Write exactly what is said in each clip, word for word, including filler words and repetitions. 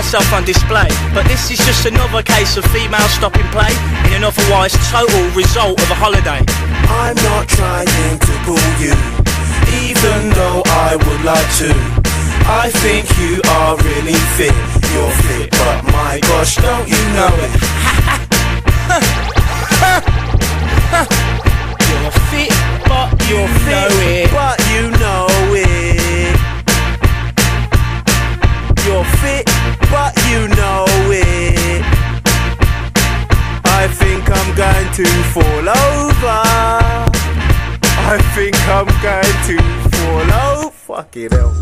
myself on display. But this is just another case of female stopping play in an otherwise total result of a holiday. I'm not trying to pull you, even though I would like to. I think you are really fit. You're fit, but my gosh, don't you know it? You're fit, but you You're know fit, it. but you know it. You're fit, but you know it. I think I'm going to fall over. I think I'm going to fall over. Fuck it hell.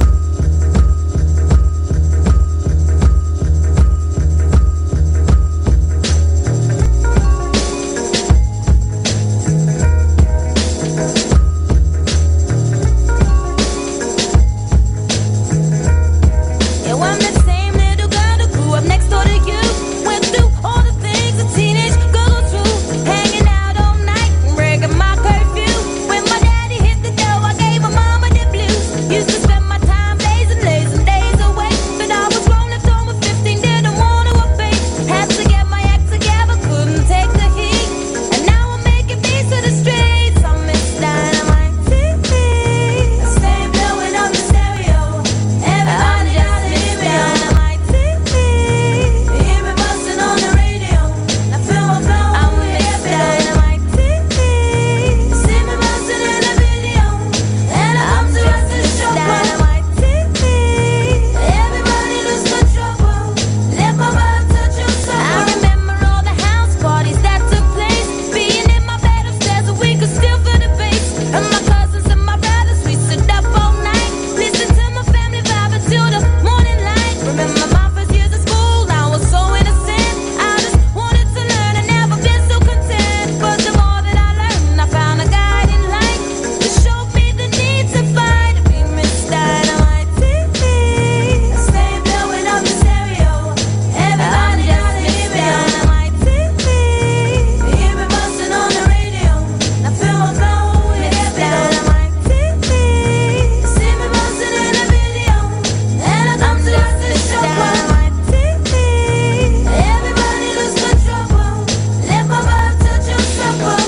Used to spend my time blazing, blazing days away. But I was grown up, over fifteen, didn't want to obey. Had to get my act together, couldn't take the heat. And now I'm making beats to the streets. I miss Dynamite T V. I stay blowing up the stereo. Everybody just miss Dynamite T V. You hear me busting on the radio. I feel my flow. I miss Dynamite T V. You see me busting in the video. And I'm to us to show Dynamite T V. Everybody lose control. Let my vibe touch your soul. I remember all the house parties that took place. Being in my bed upstairs, so we could still feel the bass. And my cousins and my brothers, we stood up all night. Listen to my family vibe until the morning light. Remember my first years of school, I was so innocent. I just wanted to learn, I never been so content. But the more that I learned, I found a guiding light that showed me the need to fight. We miss Dynamite T V. I stay blowing up the stereo. Everybody just miss Dynamite T V. You hear me busting on the radio. I feel my flow. Miss Dynamite T V. You see me busting in the video. And I come to us to show Dynamite T V. Everybody lose control. Let my vibe touch your soul.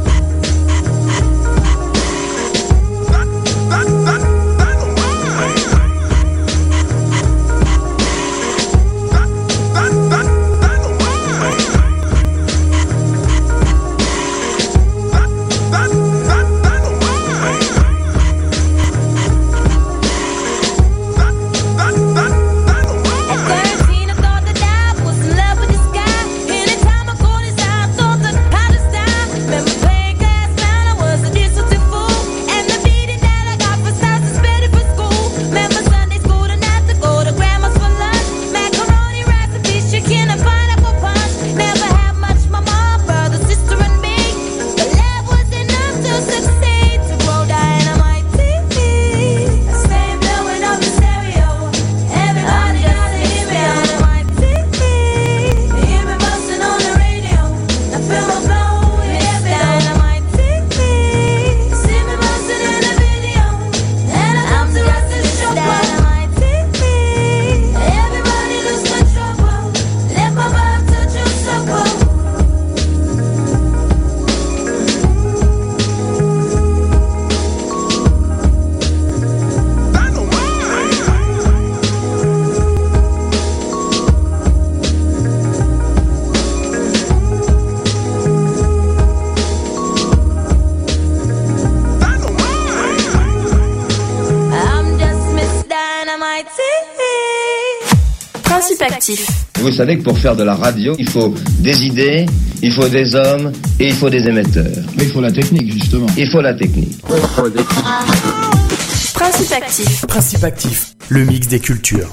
At thirteen, I thought that I was in love with this guy. Anytime I caught his eye, I thought that how to style. Remember playing class clown, I was a distant fool. And the beating that I got for style suspended for school. Remember Sunday school and not to go to grandma's for lunch. Macaroni, rice, and peas, chicken, and pineapple punch. Never had much, my mom, brother, sister, and me. But love was enough to succeed. To grow Dynamite T V. I stay blowing up the stereo. Everybody just hear me. Dynamite T V. You hear me busting on the radio. I feel my flow. Yes, Dynamite T V. You see me busting in the video. And I come to us to show Dynamite T V. Everybody lose control. Let my vibe touch your soul. I'm just Miss Dynamite T V. Principe actif. Vous savez que pour faire de la radio, il faut des idées, il faut des hommes et il faut des émetteurs. Mais il faut la technique, justement. Il faut la technique. Principe actif. Principe actif, le mix des cultures.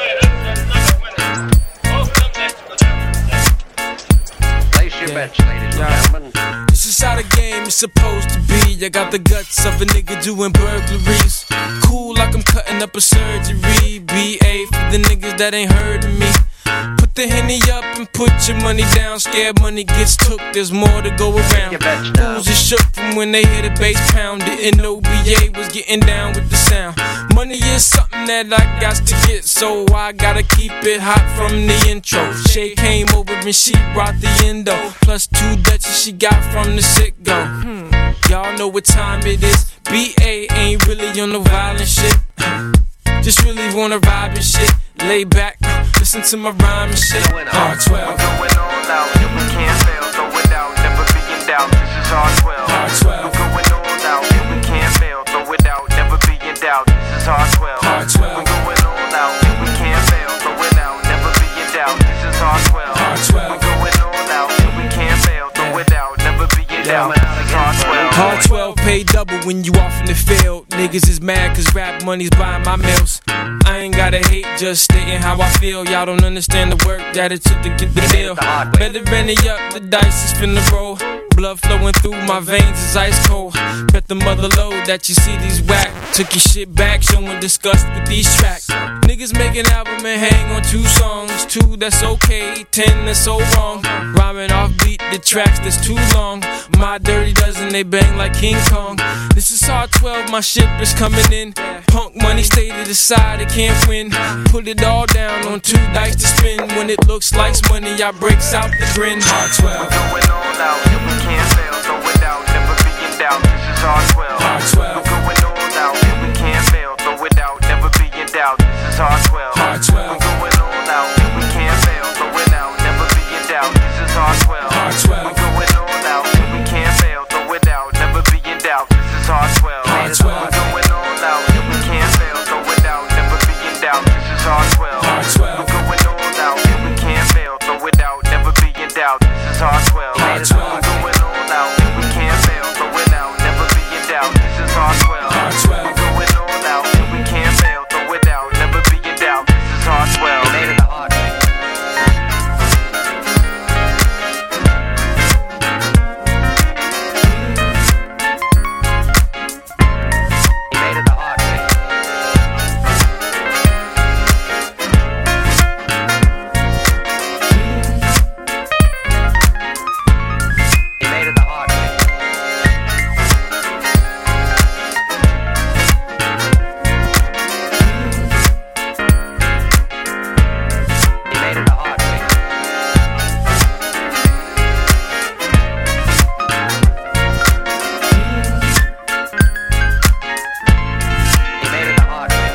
Place your bets, ladies. Yeah. This is how the game is supposed to be. I got the guts of a nigga doing burglaries. Cool like I'm cutting up a surgery. B A for the niggas that ain't heard of me. Put the Henny up and put your money down. Scared money gets took, there's more to go around. Fools are shook from when they hear the bass pound. Didn't know B A was getting down with the sound. Money is something that I got to get, so I gotta keep it hot from the intro. Shay came over and she brought the endo. Plus two Dutchies she got from the sit-go. Hmm. Y'all know what time it is. B A ain't really on no violent shit. Just really wanna vibe and shit. Lay back, listen to my rhyme and shit. R twelve. Going all out, if we can't fail, throw it out, never be in doubt. This is R twelve. R twelve. Going all out, if we can't fail, throw it out, never be in doubt. This is R twelve. R twelve. Going all out, if we can't fail, throw it out, never be in doubt. This is R twelve. R twelve. Going all out, if we can't fail, throw it out, never be in doubt. This is R twelve. R twelve pay double when you off in the field. Niggas is mad cause rap money's buying my meals. I ain't gotta hate, just stating how I feel. Y'all don't understand the work that it took to get the deal. Better ready up, the dice is finna roll. Blood flowing through my veins is ice cold. Bet the mother load that you see these whack. Took your shit back, showing disgust with these tracks. Niggas make an album and hang on two songs. Two that's okay, ten that's so wrong. Rhyming off beat, the tracks that's too long. My dirty dozen, they bang like King Kong. This is R twelve, my ship is coming in. Punk money stay to the side, it can't win. Put it all down on two dice to spin. When it looks like money, I breaks out the grin. R twelve. Going all out, if we can't fail, throw it out, never be in doubt. This is R twelve. R twelve. Going all out, if we can't fail, throw it out, never be in doubt. This is R twelve. R twelve. Going all out, if we can't fail, throw it out, never be in doubt. This is R twelve. R twelve. Going all out, if we can't fail, throw it out, never be in doubt. This is R twelve. R twelve. Going all out, if we can't fail, throw it out, never be in doubt. This is R twelve. R twelve. Going all out, if we can't fail, throw it out, never be in doubt. This is R twelve. R twelve. Going all out, if we can't fail, throw it out, never be in doubt. This is R twelve. R twelve. Going all out, if we can't fail, throw it out, never be in doubt. This is R twelve. Made it the hard way. Made it the hard way. Made it the hard way. Made it the hard way. Made it the hard way.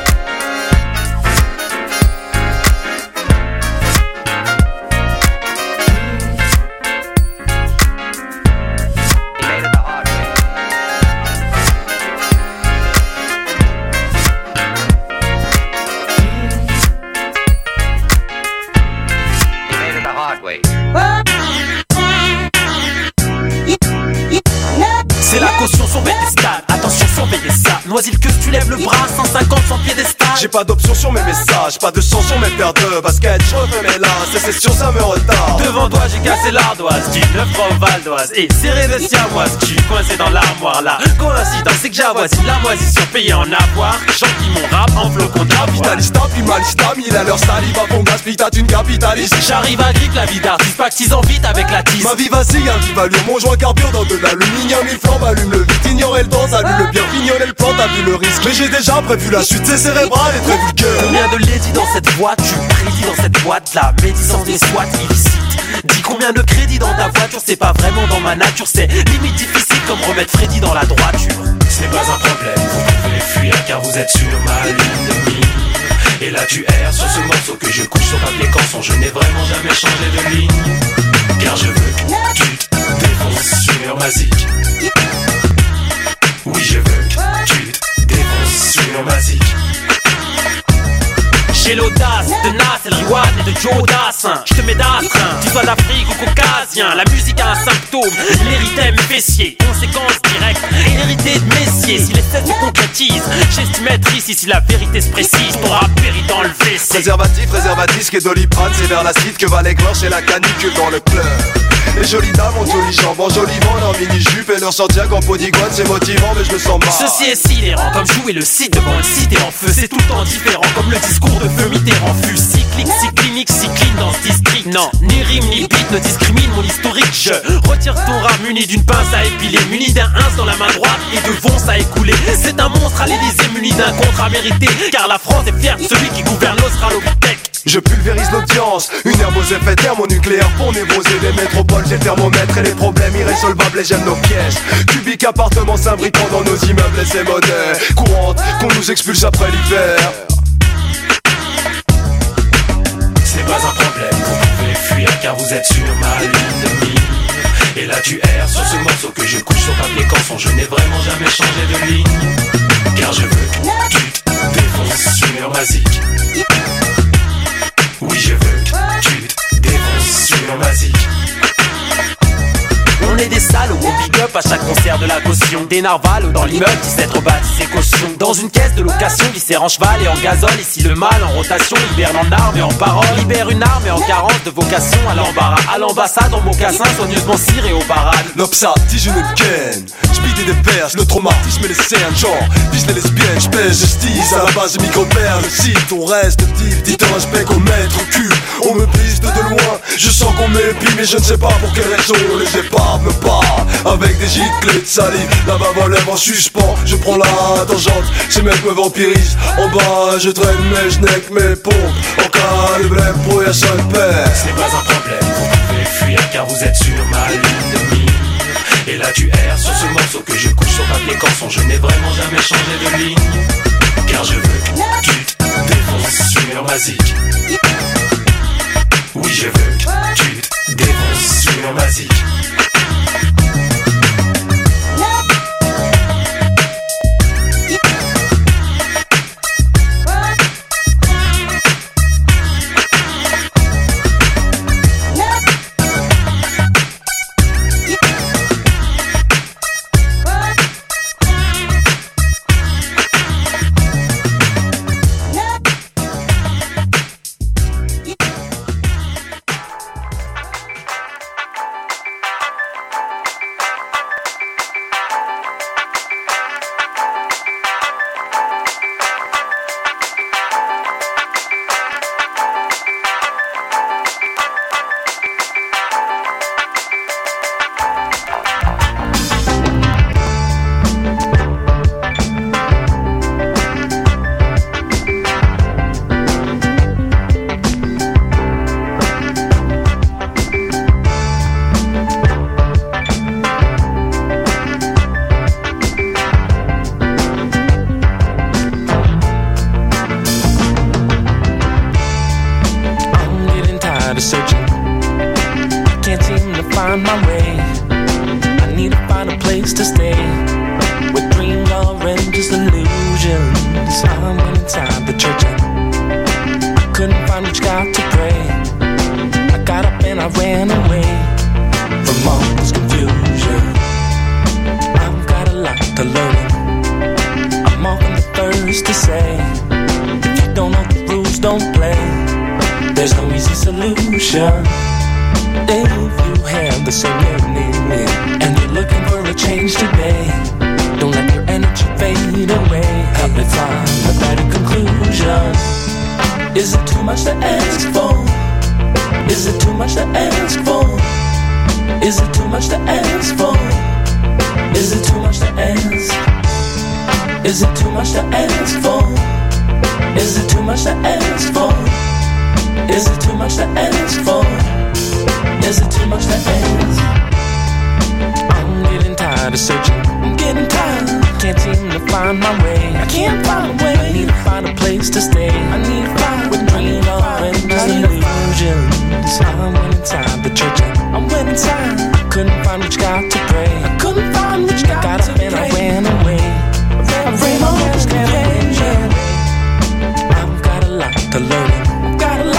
Made it the hard way. Made it the hard way. C'est la caution sur Bethesda. Attention, surveillez ça. Noisille que tu lèves le bras, cent cinquante sans piédestal. J'ai pas d'option sur mes messages, pas de chance sur mes paires de baskets. Je refais mes là, c'est sûr ça me retarde. Devant toi j'ai cassé l'ardoise du neuf francs valdoise et serré de siamoise. Je suis coincé dans l'armoire là. Coïncidence c'est que j'avoisine la moisissure payée en avoir. J'en dis mon rap en flocon d'avoine. Capitaliste, puis malista, mille à leur salive à fond gaspille, t'as une capitaliste. J'arrive à grip la vie d'artiste, pactisant vite avec la tisse. Ma vie vacille, un vive allure, mon joint carbure dans de l'aluminium. Mille flammes, allume le vite, ignorer le temps, salut le bien, pignoler le plan, t'as vu le risque. Mais j'ai déjà prévu la suite, c'est cérébral et très vulgaire. Combien de ladies dans cette voiture, prédit dans cette boîte, la médisance des squats illicite. Dis combien de crédits dans ta voiture, c'est pas vraiment dans ma nature, c'est limite difficile comme remettre Freddy dans la droiture. C'est pas un problème, vous pouvez fuir car vous êtes sur ma ligne de mire. Et là tu erres sur ce morceau que je couche sur papier canson. Je n'ai vraiment jamais changé de ligne, car je veux que tu te défonces sur ma zik. Oui je veux que tu te défonces sur ma zik. J'ai l'audace de Nas, El Riwan et de Joe Dassin. Je te mets d'astreint, tu sois d'Afrique ou caucasien. La musique a un symptôme, l'érythème fessier. Conséquence sens direct, hérité de Messier. Si les scènes se concrétisent, j'estime être ici. Si la vérité se précise, ton rap périt dans le V C. Préservatif, préservatif et Doliprane, c'est vers l'acide que va l'éclore chez la canicule dans le club. Les jolies dames ont jolies jambes, en joliment leur mini-jupe et leur Santiago en peau d'iguane, c'est motivant mais je me sens mal. Ceci est sidérant, comme jouer le site devant une cité en feu. C'est tout le temps différent, comme le discours de feu Mitterrand fut cyclique, cyclinique, cycline dans ce district. Non, ni rime ni beat ne discrimine mon historique. Je retire ton rat muni d'une pince à épiler, muni d'un ins dans la main droite et de vonce à écouler. C'est un monstre à l'Élysée muni d'un contrat mérité, car la France est fière de celui qui gouverne l'Australopithèque. Je pulvérise l'audience, une herbe aux effets thermonucléaires pour névroser les métropoles. J'ai le thermomètre et les problèmes irrésolvables et j'aime nos pièges. Cubiques appartements s'imbriquant dans nos immeubles et ces monnaies courantes qu'on nous expulse après l'hiver. C'est pas un problème, vous pouvez fuir car vous êtes sur ma ligne de mire. Et là tu erres sur ce morceau que je couche sur papier canson. Je n'ai vraiment jamais changé de ligne, car je veux que tu te défonces sur ma zik. Oui, je veux que tu te défonces sur ma zik. On est des salauds, on big up à chaque concert de la caution. Des narvals dans l'immeuble, dix-sept rebâtis et caution. Dans une caisse de location, viscère en cheval et en gazole. Ici le mal en rotation, hiberne en armes et en parole. Libère une arme et en carence de vocation à l'embarras. À l'ambassade en mocassin, soigneusement ciré au parade. L'obsat, si je ne ken, j'bide des perches, le traumatisme et les cernes. Genre, vise les lesbiennes, j'pèse, je stise à la base de micro-père. Le site, on reste type, dit un respect qu'on mètre au cul. On me piste de loin, je sens qu'on m'épie, mais je ne sais pas pour quelle raison. Les épaves me parlent avec des giclées de salive. La bave en lèvres en suspens, je prends la tangente. Ces mecs me vampirisent. En bas, je traîne mes genèques, mes pompes. En cas de blême, pour y'a seul père. Ce n'est pas un problème, vous pouvez fuir car vous êtes sur ma ligne de mire. Et là tu erres sur ce morceau que je couche sur papier canson. Je n'ai vraiment jamais changé de ligne, car je veux que tu te défonces sur ma zik. Oui, je veux que tu te défonces sur ma zik.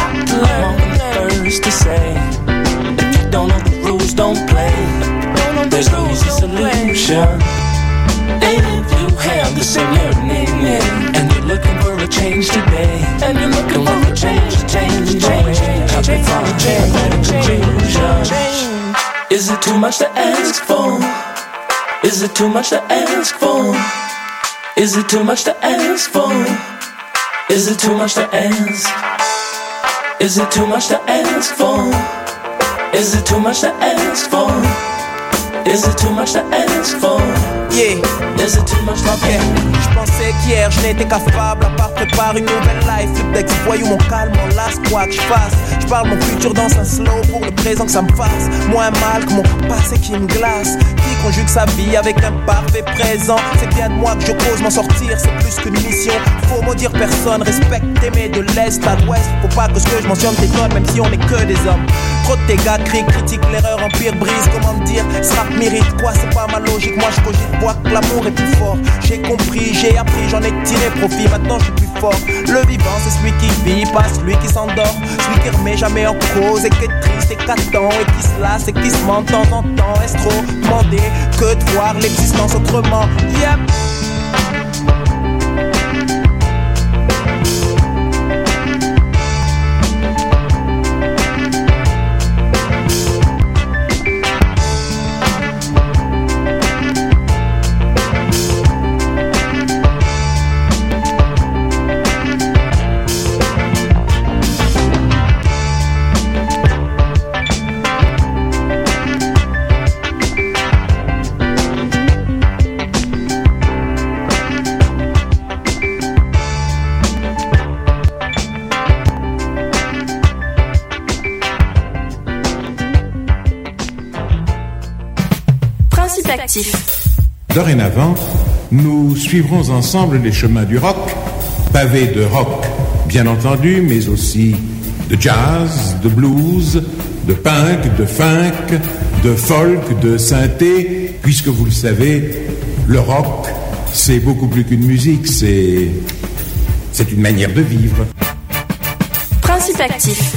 To say, if you don't know the rules, don't play. there's no easy solution. And if you have the same yearning and you're looking for a change today, and you're looking for a change, change, change, help you find a conclusion. Is it too much to ask for? Is it too much to ask for? Is it too much to ask for? Is it too much to ask? Is it too much to ask for? Is it too much to ask for? Is it too much to ask for? Yeah. Is it too much to ask for? Je pensais qu'hier je n'étais qu'affable à part préparer une nouvelle life. Flip deck, voyou mon calme, mon las, quoi que je fasse. Je parle mon futur dans un slow pour le présent que ça me fasse moins mal que mon passé qui me glace. Qui conjugue sa vie avec un parfait présent. C'est bien de moi que je cause, m'en sortir c'est plus qu'une mission. Faut maudire personne, respecte, aimer de l'est à l'ouest. Faut pas que ce que je mentionne t'étonne même si on est que des hommes. Trop de dégâts, crie, critique, l'erreur, empire, brise. Comment dire, ce rap mérite quoi, c'est pas ma logique. Moi je cogite, vois que l'amour est plus fort. J'ai compris, j'ai appris, j'en ai tiré profit. Maintenant je suis plus fort. Le vivant c'est celui qui vit, pas celui qui s'endort. Celui qui remet jamais en cause et qui est triste et qu'attend et qui se lasse et qui se ment de temps en temps. Est-ce trop demander que de voir l'existence autrement? Yep. Dorénavant, nous suivrons ensemble les chemins du rock, pavés de rock, bien entendu, mais aussi de jazz, de blues, de punk, de funk, de folk, de synthé, puisque vous le savez, le rock, c'est beaucoup plus qu'une musique, c'est, c'est une manière de vivre. Principe actif.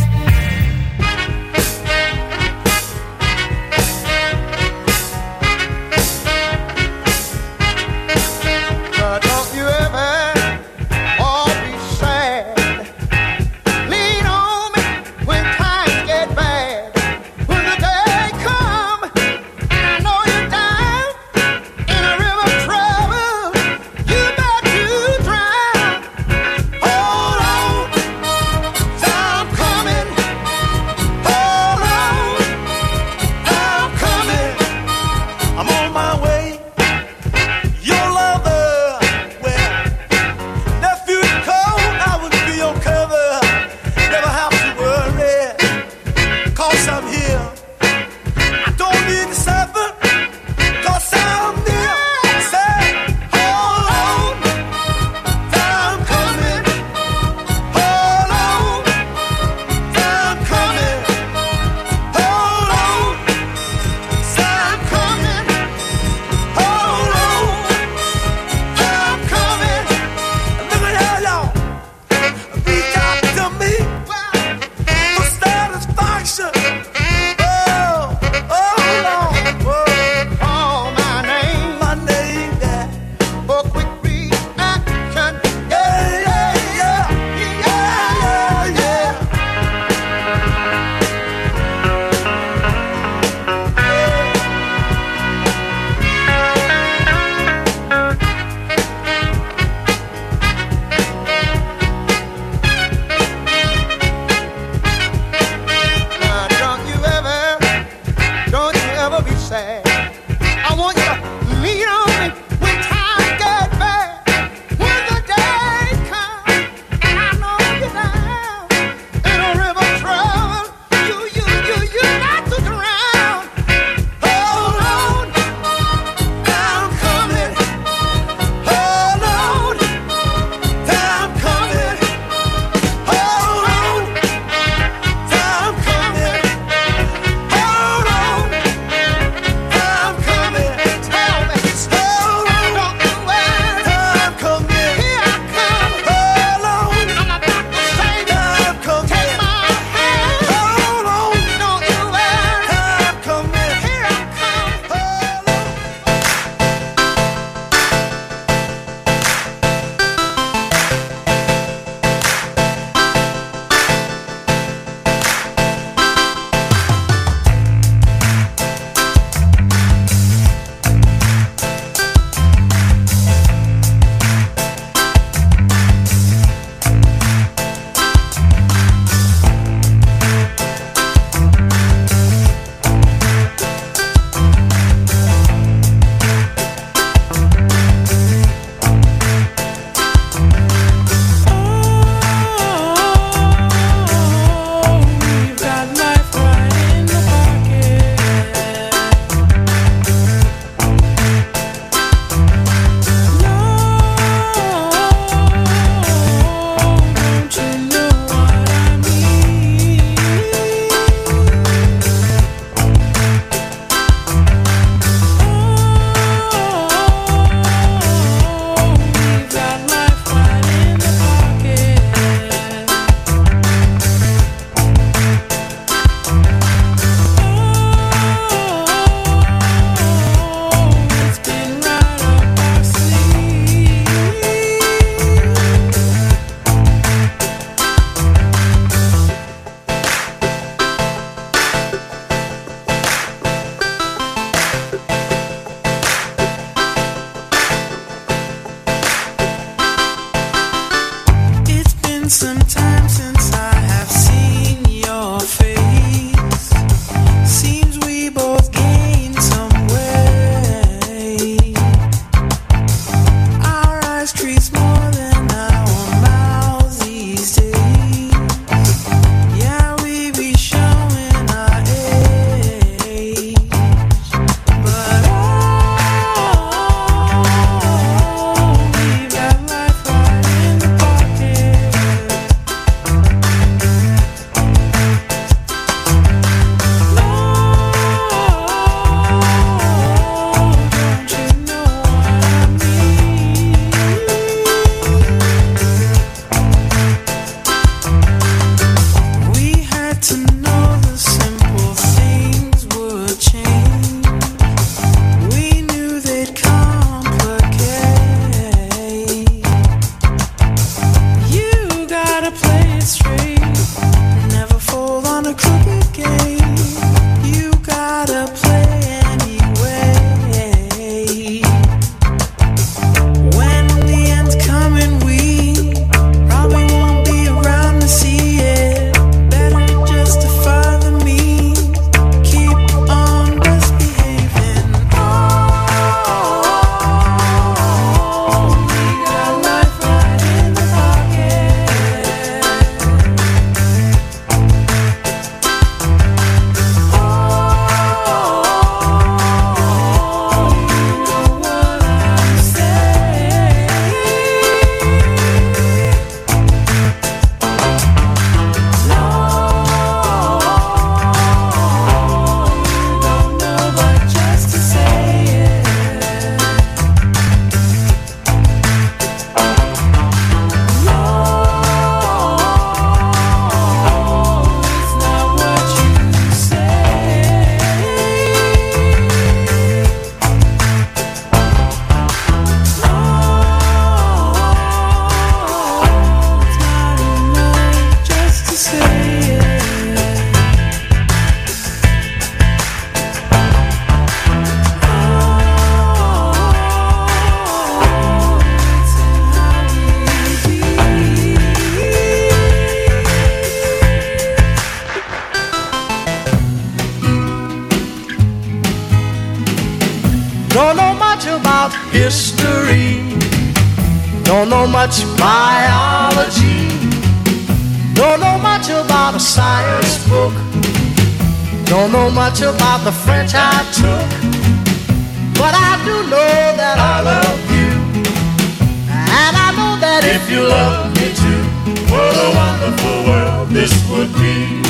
Don't know much about history. Don't know much biology. Don't know much about a science book. Don't know much about the French I took. But I do know that I love you. And I know that if you love me too, what a wonderful world this would be.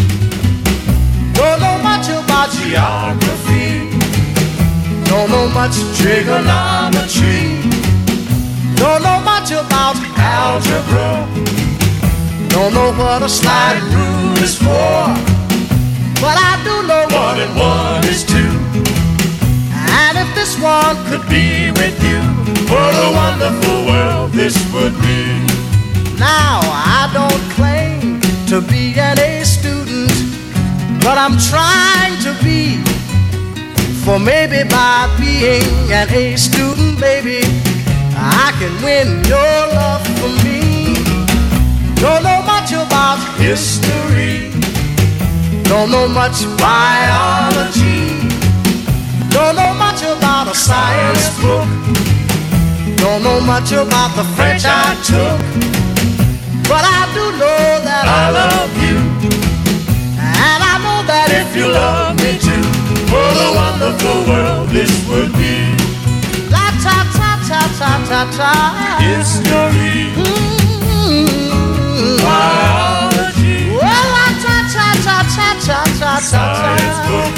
Don't know much about geography. Don't know much trigonometry. Don't know much about algebra. Don't know what a sliding rule is for. But I do know one and one is two. And if this one could be with you, what a wonderful world this would be. Now I don't claim to be an A student, but I'm trying to be. For maybe by being an A student, baby, I can win your love for me. Don't know much about history. Don't know much biology. Don't know much about a science book. Don't know much about the French I took. But I do know that I love you. And I know that if you love me too, what a wonderful world this would be. La ta ta ta ta ta ta. History. Mm-hmm. Biology. Well, la ta ta ta ta ta ta ta. Science book.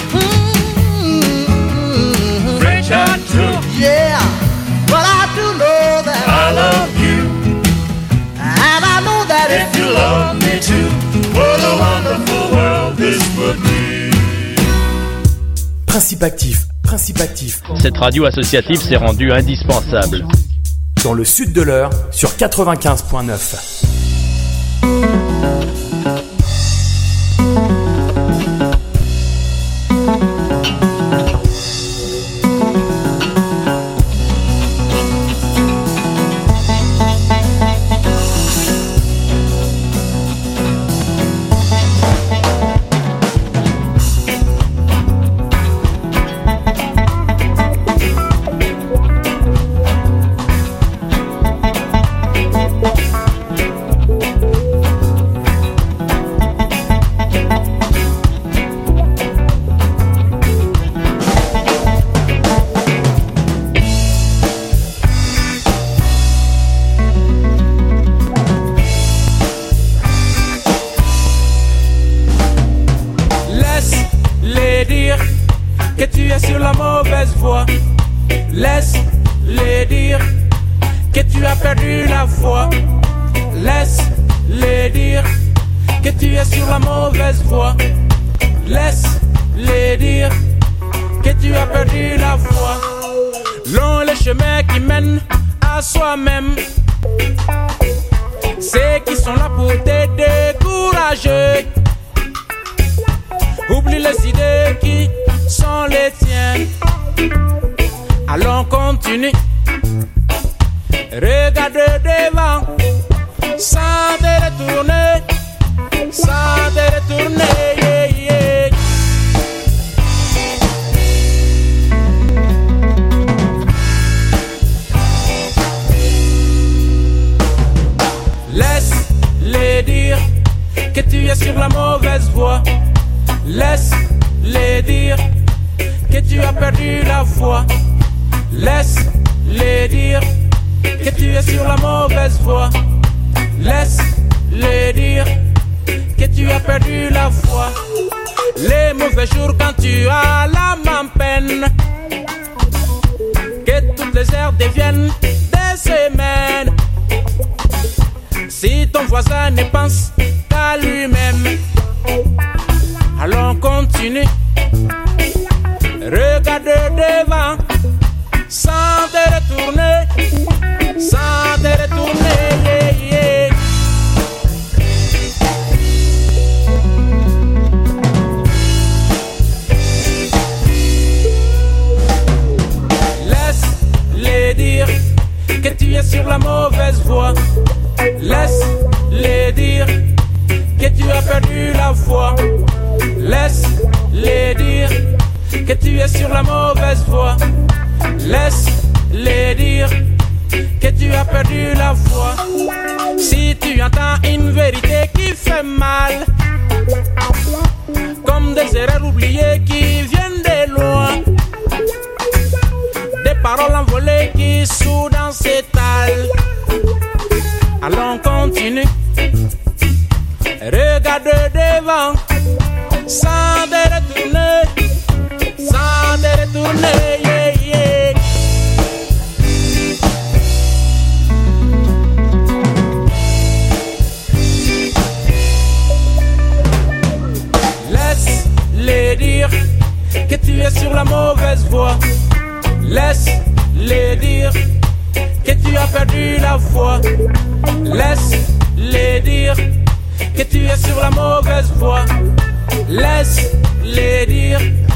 Mm-hmm. French I took. Yeah, but I do know that I love you. And I know that if you love me too, what a wonderful world this would be. Principe actif, principe actif. Cette radio associative s'est rendue indispensable. Dans le sud de l'Eure, sur quatre-vingt-quinze point neuf. Laisse-les dire que tu es sur la mauvaise voie. perdu la foi. Si tu entends une vérité qui fait mal, comme des erreurs oubliées qui viennent de loin, des paroles envolées qui soudain s'étalent. Allons continue, regarde devant, sans te retourner, sans te retourner, yeah, yeah. Laisse-les dire que tu es sur la mauvaise voie. Laisse-les dire que tu as perdu la foi. Laisse-les dire que tu es sur la mauvaise voie. Laisse-les dire